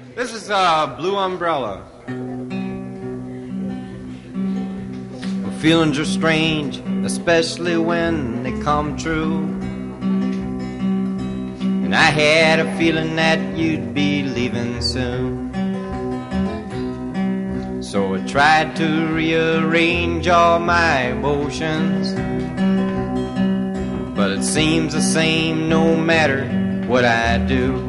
This is Blue Umbrella. Well, feelings are strange, especially when they come true. And I had a feeling that you'd be leaving soon. So I tried to rearrange all my emotions, but it seems the same no matter what I do.